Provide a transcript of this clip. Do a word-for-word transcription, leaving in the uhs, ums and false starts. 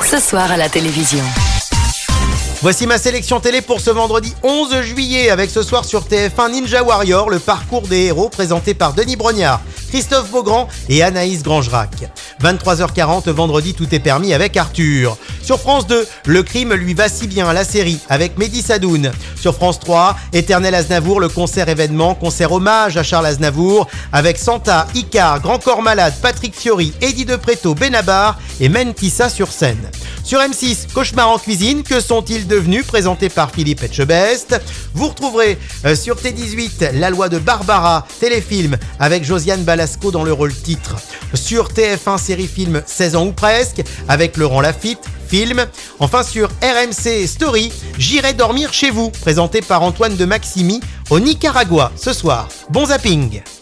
ce soir à la télévision. Voici ma sélection télé pour ce vendredi onze juillet avec ce soir sur T F un Ninja Warrior, le parcours des héros présenté par Denis Brognard, Christophe Beaugrand et Anaïs Grangerac. vingt-trois heures quarante vendredi, tout est permis avec Arthur. Sur France deux, Le crime lui va si bien, la série avec Mehdi Sadoun. Sur France trois, Éternel Aznavour, le concert événement, concert hommage à Charles Aznavour avec Santa, Icar, Grand Corps Malade, Patrick Fiori, Eddie De Pretto, Benabar et Mentissa sur scène. Sur M six, Cauchemar en cuisine, que sont-ils devenus, présenté par Philippe Etchebest. Vous retrouverez euh, sur T dix-huit La loi de Barbara, téléfilm avec Josiane Balasco dans le rôle titre. Sur T F un série film seize ans ou presque avec Laurent Lafitte, film. Enfin sur R M C Story, J'irai dormir chez vous, présenté par Antoine de Maximi au Nicaragua ce soir. Bon zapping.